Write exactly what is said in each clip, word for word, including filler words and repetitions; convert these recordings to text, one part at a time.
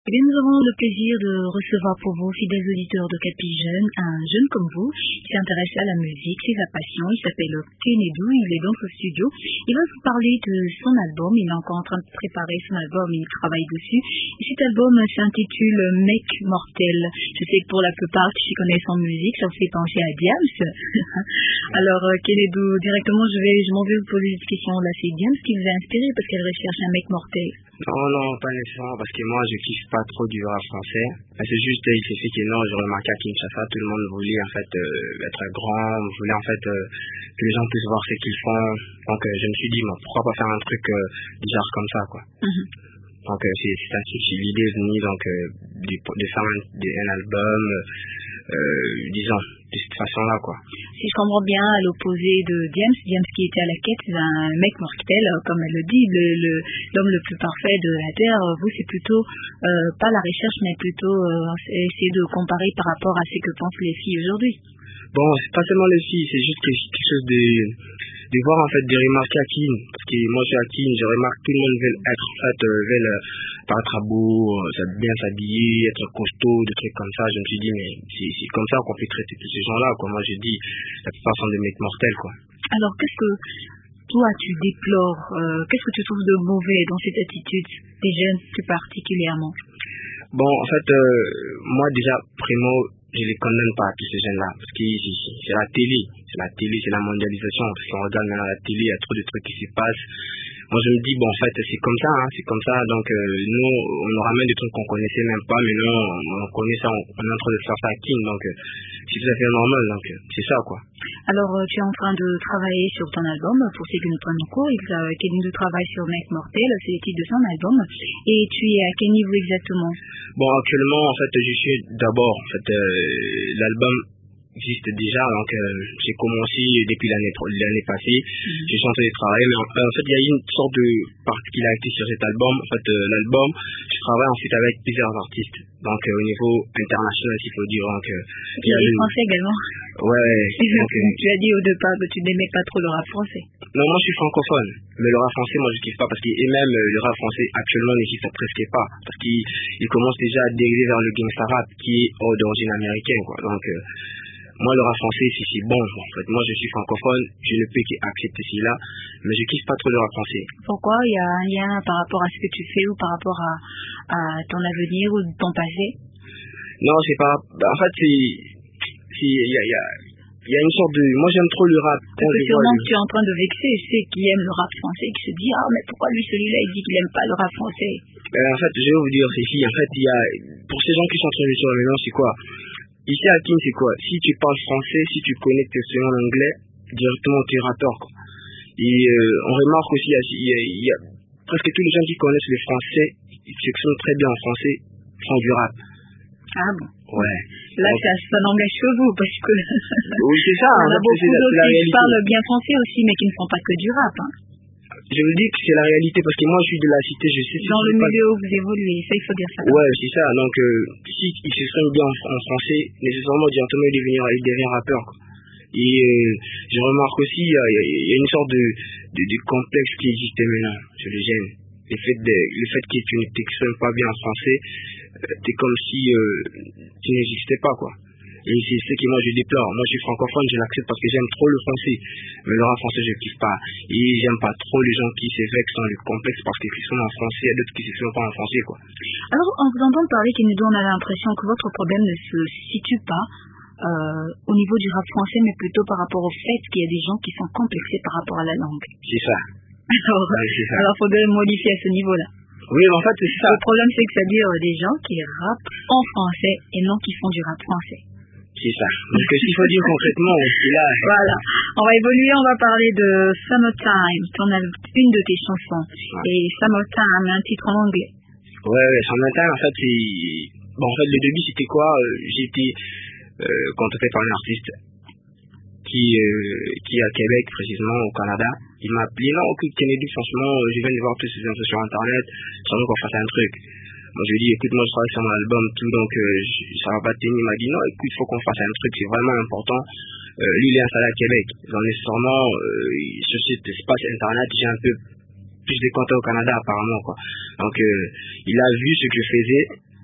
Eh bien, nous avons le plaisir de recevoir pour vous, fidèles auditeurs de Capi Jeune, un jeune comme vous qui s'intéresse à la musique, c'est sa passion. Il s'appelle Kenedou, il est donc au studio. Il va vous parler de son album. Il est encore en train de préparer son album, il travaille dessus. Et cet album s'intitule Mec Mortel. Je sais que pour la plupart qui s'y connaissent en musique, ça vous fait penser à Diams. Alors, Kenedou, directement, je vais, je m'en vais vous poser cette question. Là, c'est Diams qui vous a inspiré parce qu'elle recherche un mec mortel. Non, non, pas nécessairement, parce que moi, je kiffe pas trop du rap français. C'est juste, il s'est fait que non, j'ai remarqué à Kinshasa, tout le monde voulait, en fait, euh, être grand, voulait, en fait, euh, que les gens puissent voir ce qu'ils font. Donc, euh, je me suis dit, bon, pourquoi pas faire un truc, euh, du genre comme ça, quoi. Mm-hmm. Donc, euh, c'est, c'est ainsi que l'idée est venue, donc, euh, de, de faire un, de, un album, euh, disons, de cette façon-là, quoi. Si je comprends bien, à l'opposé de Diams, Diams qui était à la quête d'un mec mortel, comme elle le dit, le, le, l'homme le plus parfait de la Terre, vous, c'est plutôt, euh, pas la recherche, mais plutôt euh, essayer de comparer par rapport à ce que pensent les filles aujourd'hui. Bon, c'est pas seulement les filles, c'est juste quelque chose de, de voir, en fait, de remarquer à Kin, parce que moi, je suis à Kin, je remarque que tout le monde veut être, en fait, euh, veut euh, paraître beau, euh, bien s'habiller, être costaud, des trucs comme ça. Je me suis dit, mais c'est, c'est comme ça qu'on peut traiter tous ces gens-là, quoi. Moi, je dis, la plupart sont des mecs mortels, quoi. Alors, qu'est-ce que toi, tu déplores, euh, qu'est-ce que tu trouves de mauvais dans cette attitude des jeunes, plus particulièrement? Bon, en fait, euh, moi, déjà, primo, je les condamne pas, tous ces jeunes-là, parce que c'est la télé, c'est la télé, c'est la mondialisation, parce qu'on regarde maintenant la télé, il y a trop de trucs qui se passent. Moi, je me dis, bon, en fait, c'est comme ça, hein, c'est comme ça, donc euh, nous, on nous ramène des trucs qu'on connaissait même pas, mais nous, on, on connaît ça, on, on est en train de faire ça à King, donc euh, c'est tout à fait normal, donc euh, c'est ça, quoi. Alors, euh, tu es en train de travailler sur ton album, pour ceux qui nous prennent en cours, euh, Kenedou travaille sur Mec Mortel, c'est le titre de son album, et tu es à quel niveau exactement? Bon, actuellement, en fait, je suis d'abord, en fait, euh, l'album existe déjà, donc euh, j'ai commencé depuis l'année l'année passée, mm-hmm. Je suis en train de travailler, mais en, en fait il y a une sorte de particularité sur cet album, en fait euh, l'album, je travaille ensuite avec plusieurs artistes, donc euh, au niveau international s'il faut dire, donc euh, il y a des français également. Ouais. Donc, euh, tu as dit au départ que tu n'aimais pas trop le rap français. Non, moi je suis francophone, mais le rap français moi je kiffe pas, parce que et même euh, le rap français actuellement n'existe presque pas, parce qu'il il commence déjà à dériver vers le gangsta rap qui est oh, d'origine américaine, quoi, donc euh, moi, le rap français, c'est, c'est bon, en fait. Moi, je suis francophone, je ne peux qu'accepter cela, mais je kiffe pas trop le rap français. Pourquoi? Il y a un lien par rapport à ce que tu fais ou par rapport à, à ton avenir ou ton passé? Non, c'est pas, en fait, c'est, c'est, il y a, il y a, il y a une sorte de, moi, j'aime trop le rap. Parce que sûrement que tu es en train de vexer ceux qui aiment le rap français, qui se disent, ah, mais pourquoi lui, celui-là, il dit qu'il aime pas le rap français? Euh, en fait, je vais vous dire, c'est si, en fait, il y a, pour ces gens qui sont en train de sur le mélange, c'est quoi? Ici à King, c'est quoi? Si tu parles français, si tu connais tes selon l'anglais, directement tu auras tort, quoi. Et euh, on remarque aussi, il y, a, il y a presque tous les gens qui connaissent le français, qui s'expriment très bien en français, font du rap. Ah bon? Ouais. Là, donc, ça, ça n'engage que vous, parce que oui, c'est ça. Il y en a beaucoup c'est d'autres la, qui parlent bien français aussi, mais qui ne font pas que du rap, hein. Je vous dis que c'est la réalité, parce que moi je suis de la cité, je sais. Dans le milieu où vous évoluez, ça il faut dire ça. Ouais, c'est ça. Donc, euh, si ils s'expriment bien en, en français, nécessairement directement ils devenir, ils deviennent rappeurs, quoi. Et euh, je remarque aussi, il y, y, y a une sorte de, de, de complexe qui existe maintenant chez les jeunes. Le fait, de, le fait que tu ne t'exprimes pas bien en français, euh, c'est comme si euh, tu n'existais pas, quoi. Et c'est ce que moi je déplore. Moi je suis francophone, je l'accepte parce que j'aime trop le français. Mais le rap français je ne kiffe pas. Et j'aime pas trop les gens qui se vexent dans le complexe parce qu'ils sont en français, et d'autres qui ne sont pas en français, quoi. Alors en vous entendant parler, Kenedou, on a l'impression que votre problème ne se situe pas euh, au niveau du rap français, mais plutôt par rapport au fait qu'il y a des gens qui sont complexés par rapport à la langue. C'est ça. Alors, ouais, c'est ça. Alors faudrait le modifier à ce niveau-là. Oui, mais en fait c'est ça. Le problème c'est que ça veut dire des gens qui rappent en français et non qui font du rap français. C'est ça. Donc, s'il faut dire concrètement, c'est là. Voilà. On va évoluer, on va parler de Summertime, ton une de tes chansons. Ouais. Et Summertime, un titre en anglais. Ouais, ouais, Summertime, en fait, c'est... Bon, en fait, le début, c'était quoi? euh, J'étais euh, contacté par un artiste qui, euh, qui est à Québec, précisément, au Canada. Il m'a appelé, non, écoute, Kenedou, franchement, je viens de voir toutes ces infos sur Internet, sans qu'on fasse un truc. Moi, je lui ai dit, écoute, moi, je travaille sur mon album, tout, donc, euh, je, ça va pas tenir. Il m'a dit, non, écoute, faut qu'on fasse un truc, c'est vraiment important. Euh, lui, il est installé à Québec. Dans nécessairement, euh, sur cet espace Internet, j'ai un peu plus de contacts au Canada, apparemment, quoi. Donc, euh, il a vu ce que je faisais.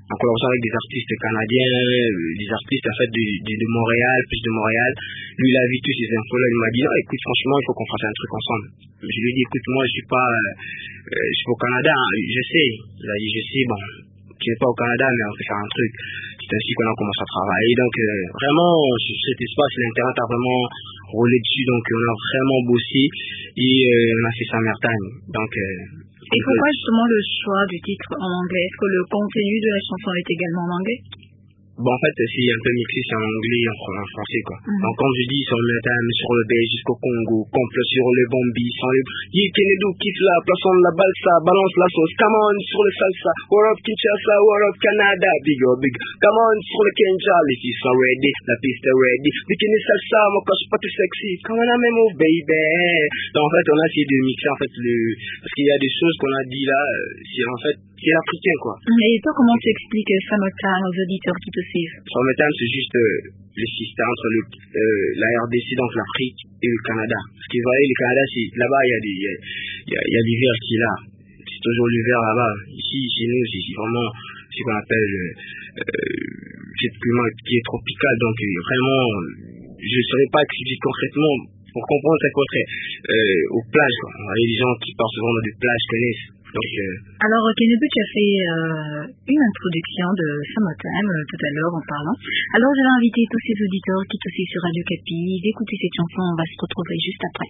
en collaboration avec des artistes canadiens, euh, des artistes en fait de, de, de Montréal, plus de Montréal. Lui, il a vu toutes ces infos-là, il m'a dit, non, écoute, franchement, il faut qu'on fasse un truc ensemble. Je lui ai dit, écoute, moi, je suis pas, euh, je suis pas au Canada, hein. Je sais. Il a dit, je sais, bon, tu n'es pas au Canada, mais on peut faire un truc. C'est ainsi qu'on a commencé à travailler. Donc, euh, vraiment, sur cet espace, l'Internet a vraiment roulé dessus, donc on a vraiment bossé et euh, on a fait Summertime. Donc, euh, et pourquoi justement le choix du titre en anglais? Est-ce que le contenu de la chanson est également en anglais? Bon, en fait, c'est un peu mixé, c'est en anglais et en français, quoi. Mm-hmm. Donc, comme je dis, Summertime sur le B jusqu'au Congo, complot sur le Bambi, sans le... Yi Kenedu quitte la place, on la balsa, balance la sauce, come on sur le salsa, what up Kinshasa, what up Canada, big up, big, come on sur le Kenja, les filles sont ready, la piste est ready, bikini salsa, moi quand je suis pas tout sexy, come on, même oh baby. Donc, en fait, on a essayé de mixer, en fait, le... parce qu'il y a des choses qu'on a dit là, c'est en fait, c'est africain, quoi. Et toi, comment tu expliques Summertime aux auditeurs qui te suivent? Summertime, c'est juste euh, le système entre le, euh, la R D C, donc l'Afrique, et le Canada. Parce que vous voyez, le Canada, c'est, là-bas, il y a des, il y a, il y a, il y a l'hiver qui est là. C'est toujours l'hiver là-bas. Ici, chez nous, c'est, c'est vraiment ce qu'on appelle euh, euh, climat qui est tropical. Donc, euh, vraiment, je ne saurais pas expliquer concrètement, pour comprendre ça quoi, euh, aux plages, quoi. Vous voyez, les gens qui partent souvent dans des plages connaissent. Donc, euh... Alors, Kenedu, tu as fait euh, une introduction de Summertime euh, tout à l'heure en parlant. Alors, je vais inviter tous ces auditeurs qui te suivent sur Radio Capi d'écouter cette chanson. On va se retrouver juste après.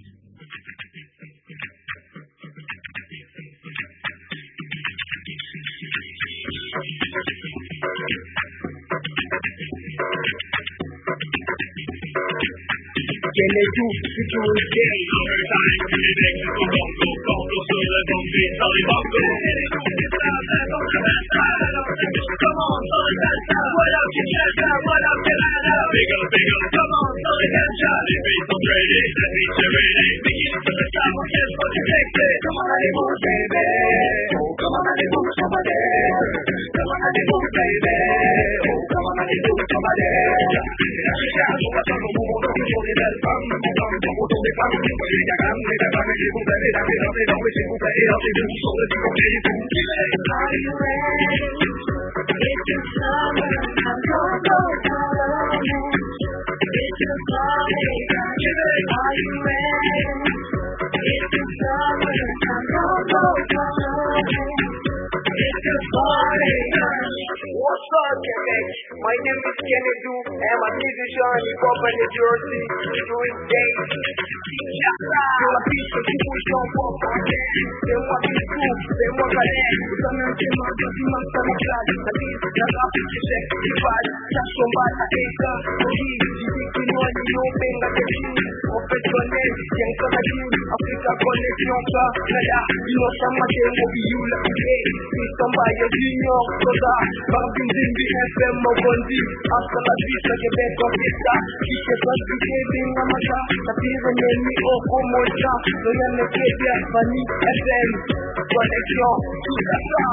Kenedu, c'est tout le day. Summertime, tu les mecs, c'est ton banco, banco sur le Bambi, dans les bangos. Kenedu, c'est ça, c'est ton Summertime. Come on, sur le salsa, what up Kinshasa, what up Canada. Big up, big up, come on, sur le Kenja, les filles sont ready, la piste est ready. Bikini sur le sable, on cache pas du sexy. Come on, allez-vous, baby. Oh, come on, allez-vous, somebody. Come on, allez-vous, baby. Oh, come on, allez-vous, somebody. La chicha, on va faire nos mouvements dans le jour des belles femmes. Mon temps, dans autour des femmes, il faut les diagrammes, les diagrammes, et vous allez la paix, dansez, dansez, s'il vous plaît, et lancez-vous sur le diplôme, et vous. Are you ready? It's the summer, I'm gonna go down. It's the party, are you ready? It's the summer, I'm gonna go down. It's the party. What's up, Quebec? My name is Kenedu, I'm a musician, hip-hop and New Jersey, doing days. Sur la piste, tu bouges ton pop en l'air. C'est moi qui coupe, c'est moi qui l'air. Ça me fait mal, ça me fait mal, ça me la piste, la rap, tu sais, tu vas, ça combat, ça éteint. Oui, tu dis que nous, nous, benga, t'es professionnel, tiens comme a dit, Africa Connection, ça, là, innocent, moi, j'ai un mobile, hey, si tomba, y'a junior, soda, barbine, zimbi, F M, Mogondi, hasta la piste, Québec, en pista, si c'est pas ce que j'ai, benga, macha, la pire, ennemi, oh, como ça, le yann est très bien, Fanny, F M, Connection, tout ça, ça.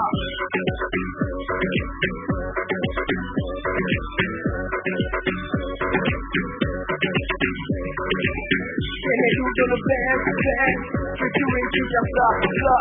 Kenedu de le best, best, je suis doing tout ça, ça, ça.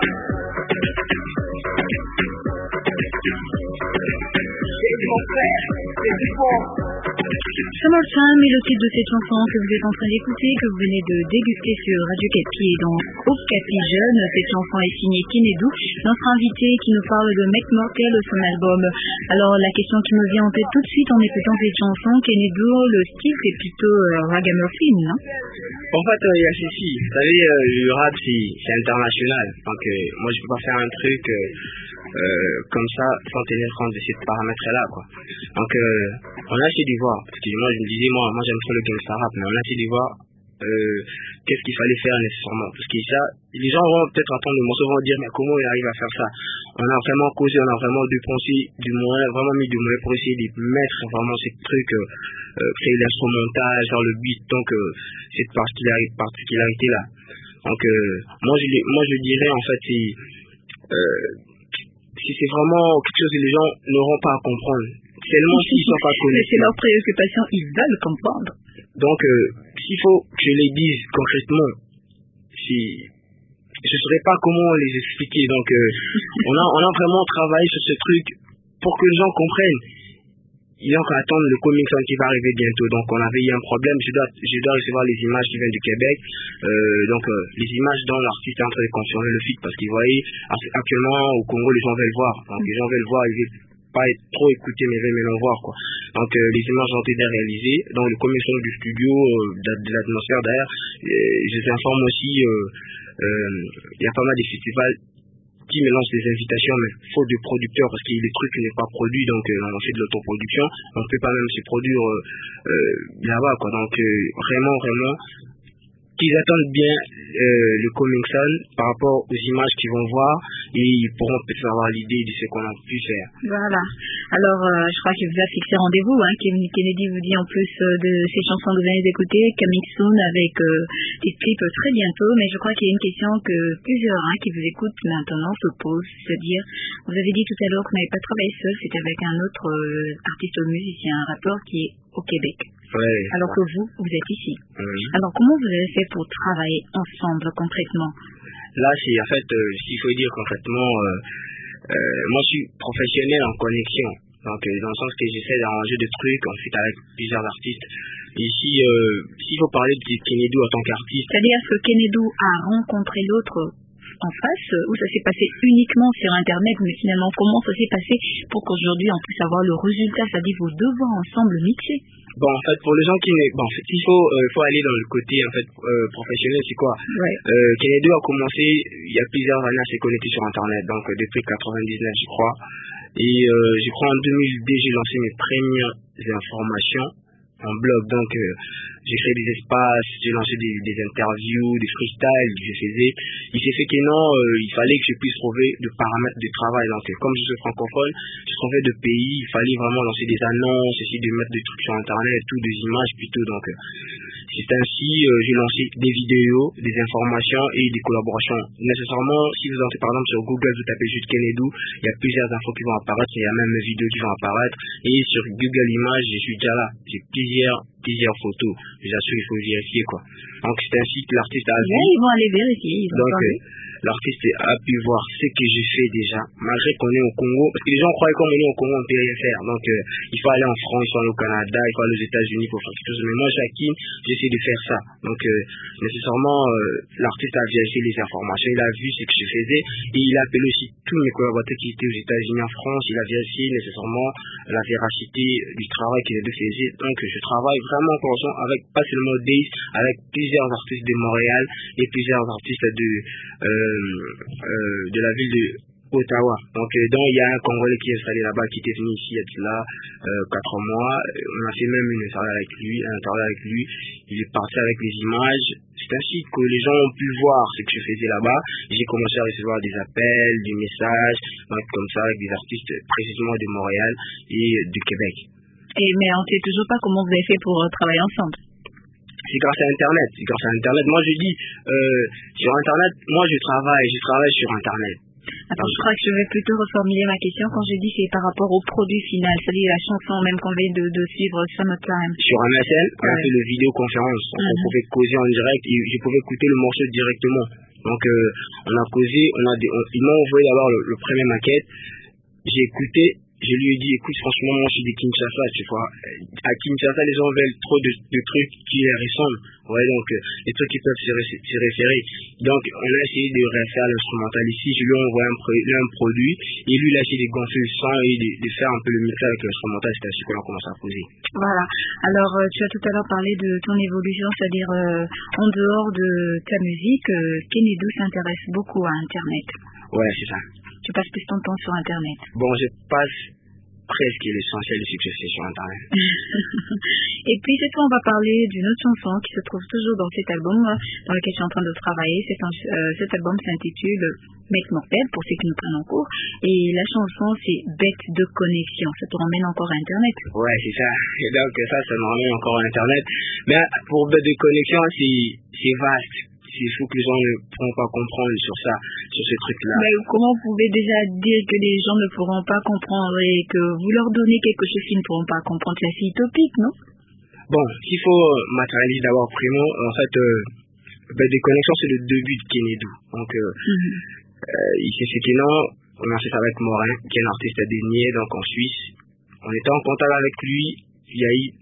C'est mon frère, c'est du bon. Summertime est le titre de cette chanson que vous êtes en train d'écouter, que vous venez de déguster sur Radio Capi et dans Groupe Capi Jeune. Cette chanson est signée Kenedu, notre invité qui nous parle de Mec Mortel, son album. Alors la question qui me vient en tête tout de suite en écoutant cette chanson, Kenedu, le style c'est plutôt euh, ragamuffin, non? En fait, il euh, y a ceci. Vous savez, euh, le rap c'est, c'est international. Donc euh, moi je peux pas faire un truc euh, euh, comme ça sans tenir compte de ces paramètres-là, quoi. Donc euh, on a essayé de voir, parce que moi je me disais, moi, moi j'aime trop le gangsta rap, mais on a essayé de voir euh, qu'est-ce qu'il fallait faire nécessairement. Parce que ça, les gens vont peut-être entendre le morceau, vont dire, mais comment il arrive à faire ça? On a vraiment causé, on a vraiment dépensé du moyen, vraiment mis du moyen pour essayer de mettre vraiment ces trucs, euh, euh, créer l'instrumental, faire le beat, donc euh, cette particularité-là. Donc euh, moi, je, moi je dirais en fait, c'est, euh, si c'est vraiment quelque chose que les gens n'auront pas à comprendre, tellement s'ils ne sont pas connus. C'est leur préoccupation, ils veulent comprendre. Donc, euh, s'il faut que je les dise concrètement, si, je ne saurais pas comment les expliquer. Donc, euh, on, a, on a vraiment travaillé sur ce truc pour que les gens comprennent, il y a qu'à attendre le Coming Soon qui va arriver bientôt. Donc on avait eu un problème, je dois, je dois recevoir les images qui viennent du Québec. Euh, donc euh, les images dont l'artiste est en train de confirmer le feat, parce qu'ils voyaient actuellement au Congo les gens veulent voir. Donc les gens veulent voir, ils veulent pas être trop écoutés mais veulent maintenant voir quoi. Donc euh, les images ont été réalisées. Donc le Coming Soon du studio, euh, de, de l'atmosphère d'ailleurs, euh, je vous informe aussi, il euh, euh, y a pas mal de festivals qui me lance des invitations, mais faute de producteurs, parce qu'il y a des trucs qui n'est pas produit, donc euh, on fait de l'autoproduction, on ne peut pas même se produire euh, euh, là-bas, quoi. Donc euh, vraiment, vraiment, qu'ils attendent bien euh, le Coming Soon par rapport aux images qu'ils vont voir, et ils pourront peut-être avoir l'idée de ce qu'on a pu faire. Voilà. Alors, euh, je crois qu'il vous a fixé rendez-vous, hein. Kennedy vous dit en plus euh, de ces chansons que vous venez d'écouter, Coming Soon avec euh, des clips très bientôt, mais je crois qu'il y a une question que plusieurs hein, qui vous écoutent maintenant se posent, c'est-à-dire, vous avez dit tout à l'heure que vous n'avez pas travaillé seul, c'était avec un autre euh, artiste ou musicien, un rappeur qui est au Québec. Ouais, alors que vous, vous êtes ici. Oui. Alors, comment vous avez fait pour travailler ensemble concrètement? Là, c'est en fait, euh, s'il faut dire concrètement, euh, euh, moi je suis professionnel en connexion. Donc, euh, dans le sens que j'essaie d'arranger des trucs ensuite avec plusieurs artistes. Et ici, euh, s'il faut parler de Kennedy en tant qu'artiste. C'est-à-dire, est-ce que Kennedy a rencontré l'autre en face, ou ça s'est passé uniquement sur Internet, mais finalement, comment ça s'est passé pour qu'aujourd'hui on puisse avoir le résultat, c'est-à-dire vos deux voix ensemble mixées? Bon, en fait, pour les gens qui... Bon, en fait, il faut, euh, faut aller dans le côté en fait euh, professionnel, c'est quoi? Ouais. euh, Kennedy a commencé il y a plusieurs années à se connecter sur Internet, donc euh, depuis quatre-vingt-dix-neuf, je crois. Et euh, je crois en deux mille deux, j'ai lancé mes premières informations en blog, donc euh, j'ai créé des espaces, j'ai lancé des, des interviews, des freestyles que je faisais. Il s'est fait que non, euh, il fallait que je puisse trouver des paramètres de travail. Donc euh, comme je suis francophone, je trouvais de pays, il fallait vraiment lancer des annonces, essayer de mettre des trucs sur Internet, tout, des images plutôt. Donc euh, c'est ainsi, euh, j'ai lancé des vidéos, des informations et des collaborations. Nécessairement, si vous entrez par exemple sur Google, vous tapez juste Kennedy, il y a plusieurs infos qui vont apparaître, il y a même des vidéos qui vont apparaître. Et sur Google Images, je suis déjà là. J'ai plusieurs, plusieurs photos. Je vous assure, il faut vérifier quoi. Donc c'est ainsi que l'artiste a vu. Ouais, ils vont aller vérifier. Ils Donc euh, l'artiste a pu voir ce que j'ai fait déjà, malgré qu'on est au Congo. Parce que les gens croient qu'on est au Congo, on ne peut rien faire. Donc euh, il faut aller en France, il faut aller au Canada, il faut aller aux États-Unis pour faire quelque chose. Mais moi, Jacqueline, j'essaie de faire ça. Donc euh, nécessairement, euh, l'artiste a vérifié les informations, il a vu ce que je faisais et il a appelé aussi tous mes collaborateurs qui étaient aux États-Unis, en France. Il a vérifié nécessairement la véracité du travail qu'il a fait. Donc je travaille vraiment en conjoint avec pas seulement Days, avec plusieurs artistes de Montréal et plusieurs artistes de euh, euh, de la ville de Ottawa. Donc euh, donc il y a un Congolais qui est installé là-bas, qui était venu ici il y a de là euh, quatre mois. On a fait même une interview avec lui, un interview avec lui. Il est parti avec les images. C'est ainsi que les gens ont pu voir ce que je faisais là-bas. J'ai commencé à recevoir des appels, des messages, donc comme ça avec des artistes précisément de Montréal et du Québec. Et mais on ne sait toujours pas comment vous avez fait pour euh, travailler ensemble. C'est grâce à Internet. C'est grâce à Internet. Moi, je dis, euh, sur Internet, moi, je travaille, je travaille sur Internet. Attends, je crois que je vais plutôt reformuler ma question quand je dis c'est par rapport au produit final, c'est-à-dire la chanson même qu'on vient de, de suivre Summertime. Sur M S N, on a ouais. fait le vidéoconférence. Donc, mm-hmm. On pouvait causer en direct et je pouvais écouter le morceau directement. Donc, euh, on a causé, on a des, on, ils m'ont envoyé d'abord le, le premier maquette. J'ai écouté. Je lui ai dit, écoute, franchement, moi, je suis de Kinshasa, tu vois. À Kinshasa, les gens veulent trop de, de trucs qui les ressemblent. Ouais, donc, euh, les trucs qui peuvent s'y référer. Donc, on a essayé de refaire l'instrumental ici. Je lui ai envoyé un, pro, un produit. Et lui, il a essayé de gonfler le son et de, de faire un peu le mix avec l'instrumental. C'est ainsi qu'on a commencé à poser. Voilà. Alors, euh, tu as tout à l'heure parlé de ton évolution, c'est-à-dire, euh, en dehors de ta musique, euh, Kennedy s'intéresse beaucoup à Internet. Ouais, c'est ça. Tu passes plus ton temps sur Internet. Bon, je passe presque l'essentiel de ce que je fais sur Internet. Et puis, cette fois, on va parler d'une autre chanson qui se trouve toujours dans cet album dans lequel je suis en train de travailler. Cet, euh, cet album s'intitule Mec Mortel, pour ceux qui nous prennent en cours. Et la chanson, c'est Bête de connexion. Ça te ramène encore à Internet. Ouais, c'est ça. Et donc, ça, ça me ramène encore à Internet. Mais pour Bête de connexion, c'est vaste. Il faut que les gens ne pourront pas comprendre sur ça, sur ce truc-là. Mais comment vous pouvez déjà dire que les gens ne pourront pas comprendre et que vous leur donnez quelque chose qu'ils ne pourront pas comprendre? C'est assez utopique, non? Bon, s'il faut matérialiser d'abord primo, en fait, euh, ben, des connexions, c'est le début de Kennedy. Donc, euh, mm-hmm. euh, il s'est fait que non, on a fait ça avec Morin, qui est un artiste de Nier, donc en Suisse. On était en contact avec lui. Il y a eu,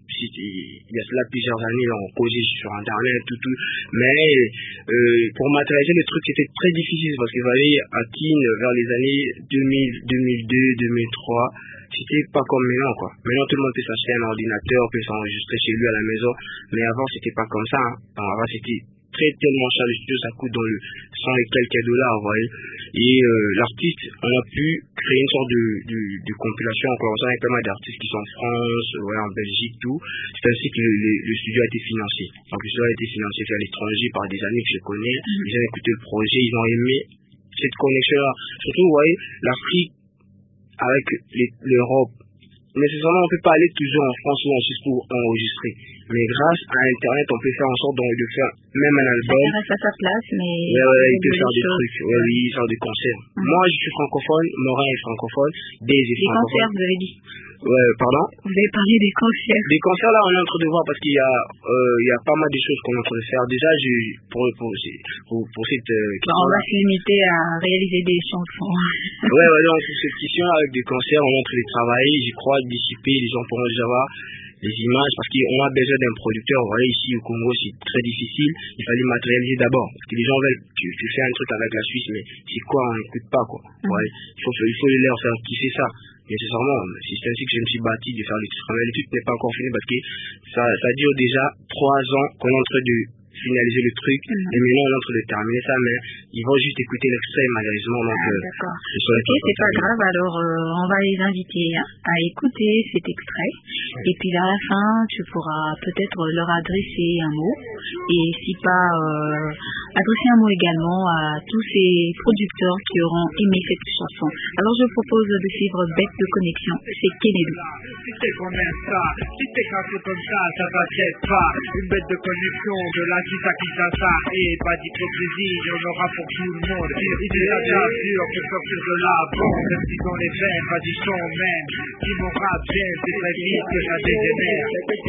il y a cela plusieurs années, on causait sur Internet, tout, tout. Mais euh, pour matérialiser le truc, c'était très difficile parce qu'il fallait à Kin vers les années deux mille, deux mille deux, deux mille trois. C'était pas comme maintenant, quoi. Maintenant, tout le monde peut s'acheter un ordinateur, peut s'enregistrer chez lui à la maison. Mais avant, c'était pas comme ça. Hein. Avant, c'était très tellement cher, le studio, ça coûte dans le cent et quelques dollars, vous voyez. Et euh, l'artiste, on a pu créer une sorte de, de, de compilation en collaboration avec pas mal d'artistes qui sont en France, ouais, en Belgique, tout. C'est ainsi que le, le, le studio a été financé. Donc le studio a été financé à l'étranger par des amis que je connais. Mm-hmm. Ils ont écouté le projet, ils ont aimé cette connexion-là. Surtout, vous voyez, l'Afrique avec l'Europe. Nécessairement, on ne peut pas aller toujours en France ou en Suisse pour enregistrer. Mais grâce à Internet, on peut faire en sorte de faire même un album. Ça reste à sa place, mais... Ouais, ouais, il peut faire des choses. trucs. Ouais, oui, il faire des concerts. Mmh. Moi, je suis francophone, Morin est francophone, Daisy est francophone. Des concerts, vous avez dit? Ouais, pardon? Vous avez parlé des concerts. Des concerts, là, on est en train de voir parce qu'il y a, euh, il y a pas mal de choses qu'on est en train de faire. Déjà, je, pour, pour, pour, pour cette euh, question. On va se limiter à réaliser des chansons. Ouais, ouais, donc, pour cette question, avec des concerts, on est en train de travailler. J'y crois, d'ici peu, les gens pourront déjà voir les images parce qu'on a besoin d'un producteur. Vous voyez, ici au Congo, c'est très difficile. Il fallait matérialiser d'abord. Parce que les gens veulent, tu, tu fais un truc avec la Suisse, mais c'est quoi, on n'écoute pas, quoi. Mm-hmm. Ouais, il faut, il faut leur faire kiffer ça. Nécessairement, c'est ainsi que je me suis bâti de faire l'étude. L'étude n'est pas encore finie parce que ça, ça dure déjà trois ans qu'on est en train de finaliser le truc, mmh. et maintenant on est en train de terminer ça, mais ils vont juste écouter l'extrait malheureusement. Donc, ah, d'accord. Euh, ok, c'est pas grave, alors euh, on va les inviter à écouter cet extrait, oui. Et puis à la fin, tu pourras peut-être leur adresser un mot, et si pas, euh, adresser un mot également à tous ces producteurs qui auront aimé cette chanson. Alors je propose de suivre Bête de Connexion, c'est Kennedy. Si t'es qu'on aime ça, si t'es cassé comme ça, ça t'inquiète pas, une bête de connexion de la Suisse à Kinshasa, et pas d'hypocrisie, il y en aura pour tout le monde. Il est bien sûr que sortir de la bombe, même si dans les veines, pas du son même. Si mon rap j'aime, c'est très vite que ça dégénère.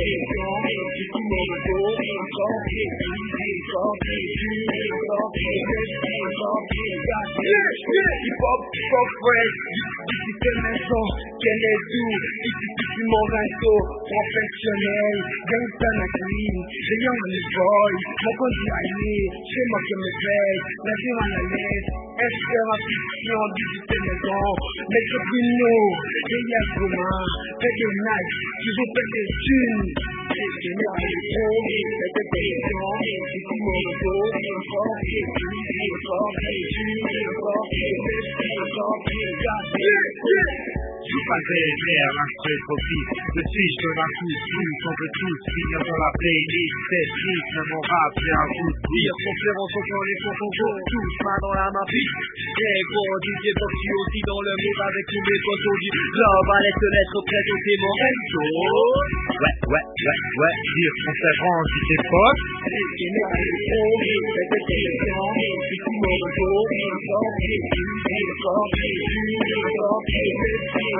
Hip-hop, hip-hop fresh, ici c'est maison, quel est doux, ici c'est mon resto, professionnel, gangsta na clean, the young and the boy, mon conduit allé, c'est moi qui me paye, la vie en la laisse, espérant fiction, digital maison, mais c'est plus nous, les yes communs, fait des nights, toujours fait des thunes, c'est moi qui me paye, fait des questions, ici mon resto, fort et plus, fort et plus, fort et plus, fort et plus, je suis pas très clair, un stress profit. Je suis, je donne un coup de pouce, on peut tous finir dans la playlist. C'est triste, mais mon rap, c'est un coup de pire. Conférence quand les sons sont beaux, tous main dans la main. Hey gros, D J Box, je suis aussi dans le mood avec tous mes potos du globe. Allez te mettre près de tes Morento. Ouais, ouais, ouais, ouais, dire conférence, si c'est fort. C'est moi, c'est trop, c'est des questions. Si tu m'en veux, fort et plus, fort et plus, fort et plus.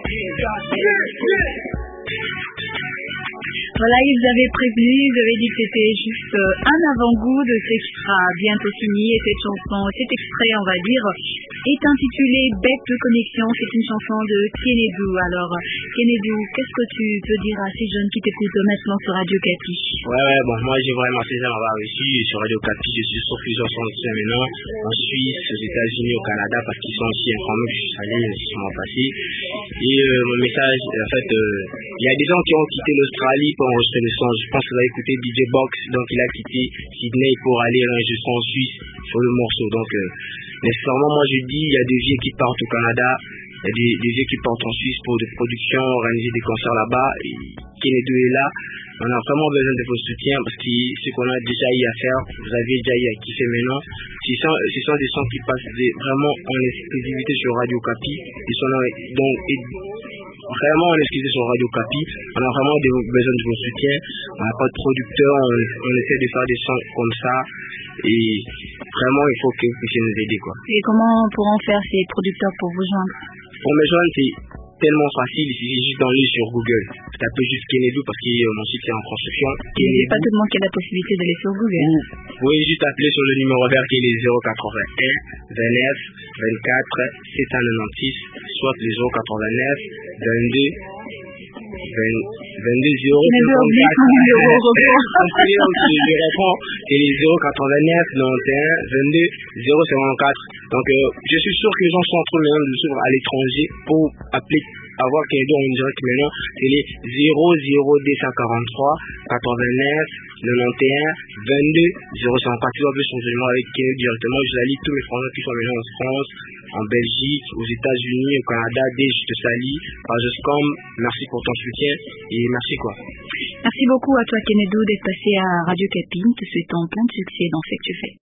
Voilà, ils avaient prévenu, ils avaient dit que c'était juste un avant-goût de ce qui sera bientôt fini. Et cette chanson, cet extrait, on va dire, est intitulé Bête de Connexion. C'est une chanson de Kennedy. Alors, Kennedy, qu'est-ce que tu peux dire à ces jeunes qui t'écoutent maintenant sur Radio Capi? Ouais, ouais, bon, moi j'ai vraiment ces jeunes, on va réussir sur Radio Capi. Je suis sur plusieurs chansons maintenant, en Suisse, aux États-Unis, au Canada, parce qu'ils sont aussi informés que je suis allé ce mois passé. Et euh, mon message, en fait, il euh, y a des gens qui ont quitté l'Australie pour enregistrer le son. Je pense que vous avez écouté D J Box, donc il a quitté Sydney pour aller enregistrer en Suisse sur le morceau. Donc, euh, nécessairement, moi je dis, il y a des vieux qui partent au Canada, il y a des, des vieux qui partent en Suisse pour des productions, organiser des concerts là-bas. Et Kennedy est là. On a vraiment besoin de votre soutien parce que ce qu'on a déjà eu à faire, vous avez déjà eu à kiffer maintenant. Ce sont, ce sont des sons qui passent des, vraiment en exclusivité sur Radio Capi. Ils sont là, donc, et, vraiment en exclusivité sur Radio Capi. On a vraiment de, besoin de votre soutien. On n'a pas de producteur, on, on essaie de faire des sons comme ça. Et vraiment, il faut que vous puissiez nous aider, quoi. Et comment pourront faire ces producteurs pour vous joindre? Pour me joindre, c'est tellement facile, il suffit juste d'aller sur Google. Tapez juste Kenedou parce que euh, mon site est en construction. N'hésitez pas tout le monde qui a la possibilité d'aller sur Google. Vous pouvez juste appeler sur le numéro vert qui est les zéro quatre-vingt-un, vingt-neuf, vingt-quatre, sept cent quatre-vingt-six, soit les zéro quatre-vingt-neuf, vingt-deux, vingt-deux, zéro cinquante-quatre. Comprenez donc je réponds, c'est les zéro quatre-vingt-neuf, quatre-vingt-onze, vingt-deux, zéro cinquante-quatre. Donc euh, je suis sûr que les gens sont en train maintenant de suivre à l'étranger pour appeler, avoir Kenedou en direct maintenant. C'est les zéro zéro deux cent quarante-trois, quatre-vingt-neuf, quatre-vingt-onze, vingt-deux, zéro cinquante-quatre. Tu vas plus sur le avec Kenedou directement. Je salue tous mes Français qui sont maintenant en France, en Belgique, aux États-Unis, au Canada. Dès je te salue. Pagescom, merci pour ton soutien et merci quoi. Merci beaucoup à toi Kenedou d'être passé à Radio Capi. Te souhaitons plein de succès dans ce que tu fais.